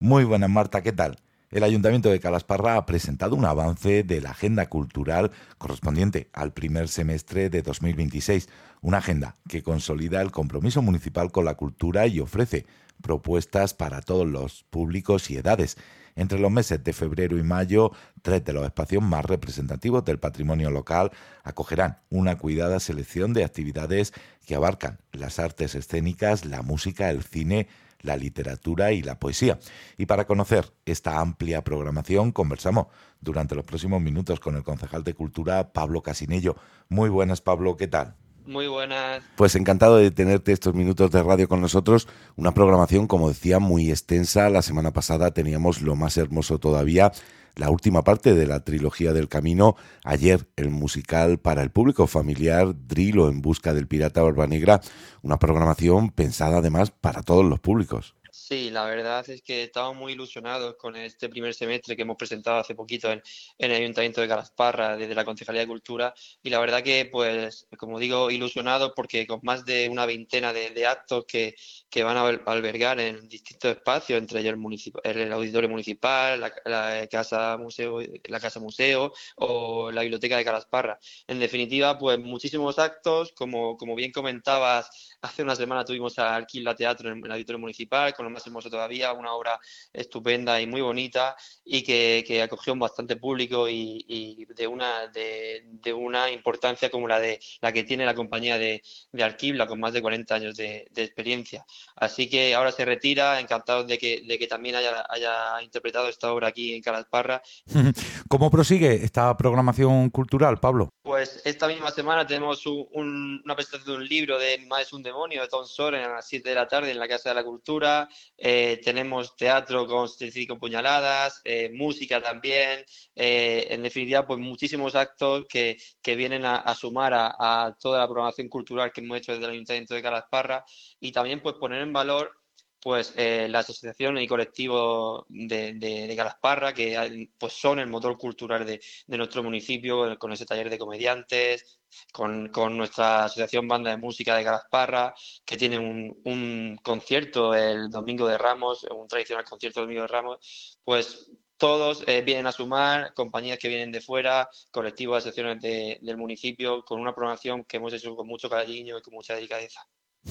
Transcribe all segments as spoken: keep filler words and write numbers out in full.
Muy buenas, Marta, ¿qué tal? El Ayuntamiento de Calasparra ha presentado un avance de la agenda cultural correspondiente al primer semestre de dos mil veintiséis, una agenda que consolida el compromiso municipal con la cultura y ofrece propuestas para todos los públicos y edades. Entre los meses de febrero y mayo, tres de los espacios más representativos del patrimonio local acogerán una cuidada selección de actividades que abarcan las artes escénicas, la música, el cine, la literatura y la poesía. Y para conocer esta amplia programación conversamos durante los próximos minutos con el concejal de Cultura, Pablo Casinello. Muy buenas, Pablo, ¿qué tal? Muy buenas. Pues encantado de tenerte estos minutos de radio con nosotros. Una programación, como decía, muy extensa. La semana pasada teníamos lo más hermoso todavía, la última parte de la trilogía del Camino. Ayer, el musical para el público familiar, Drilo en busca del pirata Barba Negra. Una programación pensada además para todos los públicos. Sí, la verdad es que estamos muy ilusionados con este primer semestre que hemos presentado hace poquito en, en el Ayuntamiento de Calasparra, desde la Concejalía de Cultura. Y la verdad que, pues, como digo, ilusionados porque con más de una veintena de, de actos que, que van a al- albergar en distintos espacios, entre ellos el, municip- el auditorio municipal, la, la casa museo, la casa museo o la biblioteca de Calasparra. En definitiva, pues muchísimos actos, como, como bien comentabas. Hace una semana tuvimos a Alquila Teatro en el Auditorio Municipal, con lo más hermoso todavía, una obra estupenda y muy bonita y que, que acogió un bastante público y, y de, una, de, de una importancia como la de la que tiene la compañía de, de Alquibla, con más de cuarenta años de, de experiencia. Así que ahora se retira, encantado de que, de que también haya, haya interpretado esta obra aquí en Calasparra. ¿Cómo prosigue esta programación cultural, Pablo? Pues esta misma semana tenemos un- un- una presentación de un libro de Mi madre es un demonio, de Tom Soren, a las siete de la tarde en la Casa de la Cultura. Eh, tenemos teatro con setenta y cinco puñaladas, eh, música también. Eh, en definitiva, pues muchísimos actos que, que vienen a, a sumar a, a toda la programación cultural que hemos hecho desde el Ayuntamiento de Calasparra y también pues poner en valor pues eh, las asociaciones y colectivos de, de, de Calasparra, que hay- pues son el motor cultural de nuestro municipio, con ese taller de comediantes, con, con nuestra asociación Banda de Música de Calasparra, que tiene un, un concierto el Domingo de Ramos, un tradicional concierto el Domingo de Ramos. Pues todos eh, vienen a sumar, compañías que vienen de fuera, colectivos, asociaciones de- del municipio, con una programación que hemos hecho con mucho cariño y con mucha delicadeza.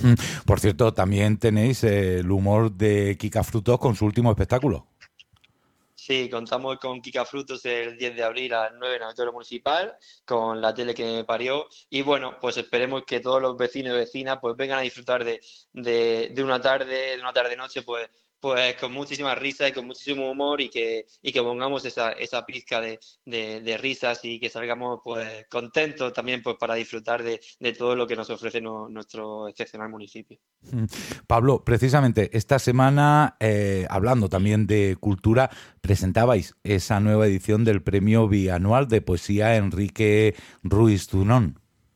Por cierto, también tenéis eh, el humor de Kika Frutos con su último espectáculo. Sí, contamos con Kika Frutos el diez de abril a las nueve en el Auditorio Municipal, con la tele que me parió. Y bueno, pues esperemos que todos los vecinos y vecinas pues vengan a disfrutar de, de, de una tarde, de una tarde-noche, pues, pues con muchísima risa y con muchísimo humor y que, y que pongamos esa, esa pizca de, de, de risas y que salgamos pues contentos también pues para disfrutar de, de todo lo que nos ofrece no- nuestro excepcional municipio. Pablo, precisamente esta semana, eh, hablando también de cultura, presentabais esa nueva edición del premio bianual de poesía Enrique Ruiz Zunón.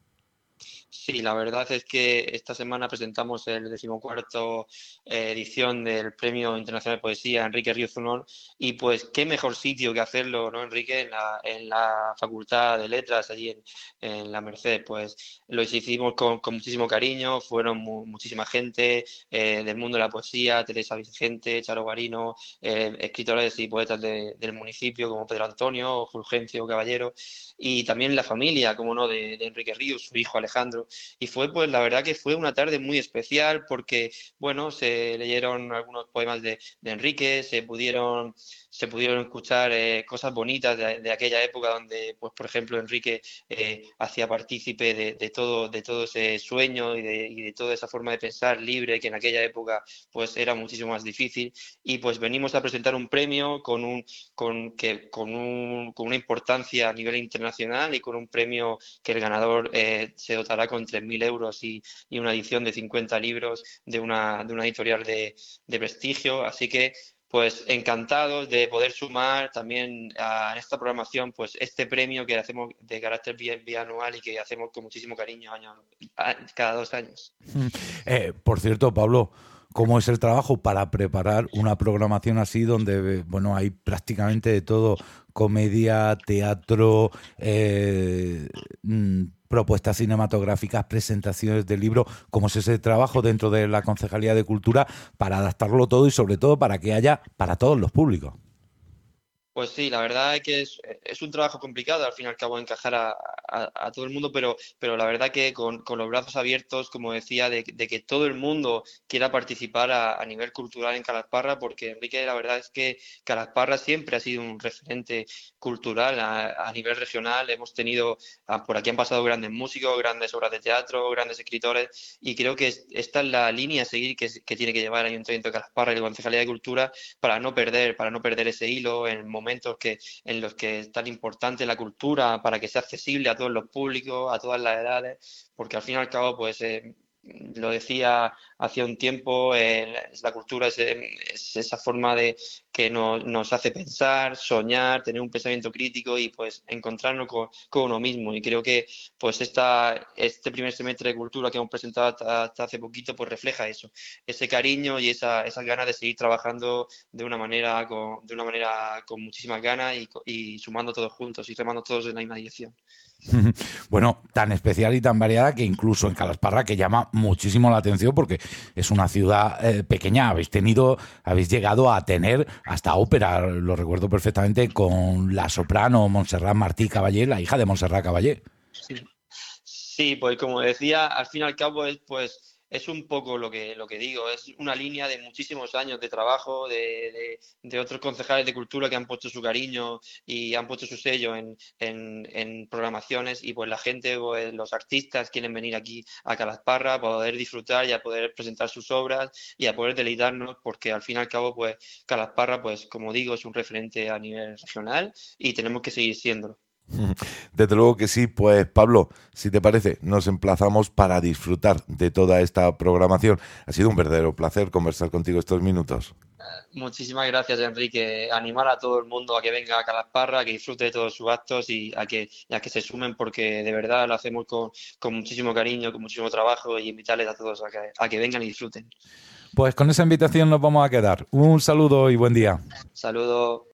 Sí, la verdad es que esta semana presentamos el decimocuarto eh, edición del Premio Internacional de Poesía Enrique Ríos Zunón y pues qué mejor sitio que hacerlo, ¿no, Enrique? En la, en la Facultad de Letras, allí en, en la Merced, pues lo hicimos con, con muchísimo cariño, fueron mu- muchísima gente eh, del mundo de la poesía, Teresa Vicente, Charo Guarino, eh, escritores y poetas de- del municipio como Pedro Antonio, Fulgencio Caballero y también la familia, como no, de, de Enrique Ríos, su hijo Alejandro. Y fue, pues, la verdad que fue una tarde muy especial porque, bueno, se leyeron algunos poemas de, de Enrique, se pudieron, se pudieron escuchar eh, cosas bonitas de, de aquella época donde, pues, por ejemplo, Enrique eh, hacía partícipe de, de todo, de todo ese sueño y de, y de toda esa forma de pensar libre que en aquella época, pues, era muchísimo más difícil. Y, pues, venimos a presentar un premio con un, con, que, con un, con una importancia a nivel internacional y con un premio que el ganador eh, se dotará con tres mil euros y, y, una edición de cincuenta libros de una, de una editorial de, de prestigio. Así que, pues encantados de poder sumar también a esta programación pues este premio que hacemos de carácter bianual y que hacemos con muchísimo cariño año, a, cada dos años. Eh, por cierto, Pablo, cómo es el trabajo para preparar una programación así donde, bueno, hay prácticamente de todo: comedia, teatro, eh, mm, propuestas cinematográficas, presentaciones de libros. ¿Cómo es ese trabajo dentro de la Concejalía de Cultura para adaptarlo todo y sobre todo para que haya para todos los públicos? Pues sí, la verdad es que es, es un trabajo complicado al fin y al cabo encajar a, a- a todo el mundo, pero, pero la verdad que con, con los brazos abiertos, como decía, de, de que todo el mundo quiera participar a, a nivel cultural en Calasparra, porque Enrique, la verdad es que Calasparra siempre ha sido un referente cultural a, a nivel regional. Hemos tenido, ah, por aquí han pasado grandes músicos, grandes obras de teatro, grandes escritores, y creo que es- esta es la línea a seguir que, que tiene que llevar el Ayuntamiento de Calasparra y la Concejalía de Cultura para no perder, para no perder ese hilo en momentos que, en los que es tan importante la cultura, para que sea accesible a todos los públicos, a todas las edades, porque al fin y al cabo, pues eh, lo decía hacía un tiempo, eh, la cultura es, eh, es esa forma de que nos, nos hace pensar, soñar, tener un pensamiento crítico y pues encontrarnos con, con uno mismo. Y creo que pues esta, este primer semestre de cultura que hemos presentado hasta, hasta hace poquito pues refleja eso, ese cariño y esa, esas ganas de seguir trabajando de una manera con, de una manera con muchísimas ganas y, y sumando todos juntos y remando todos en la misma dirección. Bueno, tan especial y tan variada que incluso en Calasparra, que llama muchísimo la atención porque es una ciudad eh, pequeña. Habéis tenido, habéis llegado a tener hasta ópera, lo recuerdo perfectamente, con la soprano Montserrat Martí Caballé, la hija de Montserrat Caballé. Sí. Sí, pues como decía, al fin y al cabo es pues es un poco lo que lo que digo, es una línea de muchísimos años de trabajo de, de, de otros concejales de cultura que han puesto su cariño y han puesto su sello en, en, en programaciones y pues la gente, pues, los artistas quieren venir aquí a Calasparra a poder disfrutar y a poder presentar sus obras y a poder deleitarnos porque al fin y al cabo pues Calasparra pues como digo es un referente a nivel regional y tenemos que seguir siéndolo. Desde luego que sí. Pues Pablo, si te parece, nos emplazamos para disfrutar de toda esta programación. Ha sido un verdadero placer conversar contigo estos minutos. Muchísimas gracias, Enrique. Animar a todo el mundo a que venga a Calasparra, a que disfrute de todos sus actos y a que, y a que se sumen porque de verdad lo hacemos con, con muchísimo cariño, con muchísimo trabajo y invitarles a todos a que, a que vengan y disfruten. Pues con esa invitación nos vamos a quedar. Un saludo y buen día. Saludos.